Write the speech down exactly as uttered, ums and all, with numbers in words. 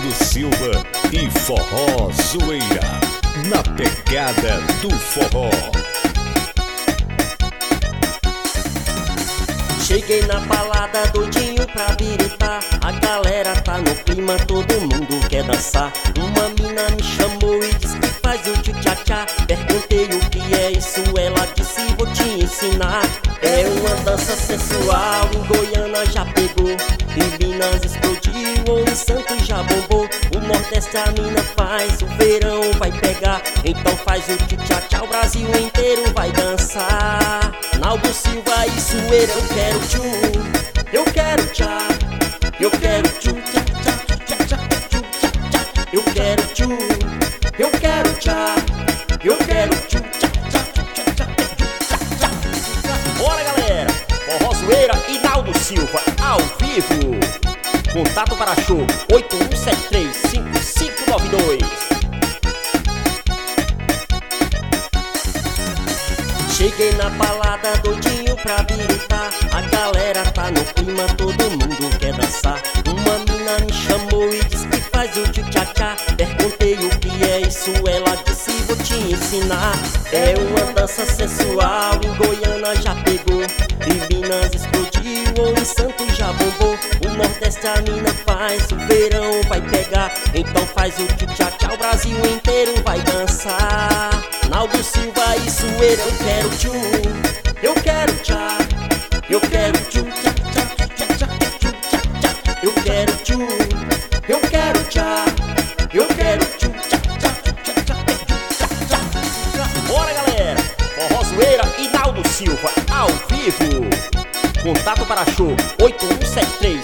Hinaldo Silva e Forró Zoeira, na pegada do forró. Cheguei na balada doidinho pra biritar. A galera tá no clima, todo mundo quer dançar. Uma mina me chamou e disse que faz o tchu-tchá-tchá. Perguntei o que é isso, ela disse vou te ensinar. É uma dança sensual, em Goiânia já pegou, em Minas explodiu, em Santos já bombou. O Nordeste a mina faz, o verão vai pegar. Então faz o tchu-tchá-tchá, o Brasil inteiro vai dançar. Hinaldo Silva e Zoeira, eu quero tchu, eu quero tchá, eu quero tchu, tchá, tchá, tchá, tchá, tchu, tchá, tchá. Eu quero tchu, eu quero tchá, eu quero tchu, tchá, tchá, tchá, tchá, tchá, tchá. Bora galera, Forró Zoeira e Hinaldo Silva ao vivo. Contato para show oito um sete três cinco cinco nove dois. Cheguei na balada doidinho pra biritar. A galera tá no clima, todo mundo quer dançar. Uma mina me chamou e disse que faz o tchu-tchá-tchá. Perguntei o que é isso, ela disse vou te ensinar. É uma dança sensual, em Goiânia já pegou, em Minas explodiu, em Santos já bombou. O Nordeste a mina faz, o verão vai pegar. Então faz o tchu-tchá-tchá, o Brasil inteiro vai dançar. Hinaldo Silva e Zoeira, eu quero tchu, eu quero tchá, eu quero tchu, tchá, tchá, tchá, tchá, tchu, tchá, tchá. Eu quero tchu, eu quero tchá, eu quero tchu, tchá, tchá, tchá, tchá, tchá, tchá, tchá. Bora galera, Forró Zoeira e Hinaldo Silva ao vivo. Contato para show oito um sete três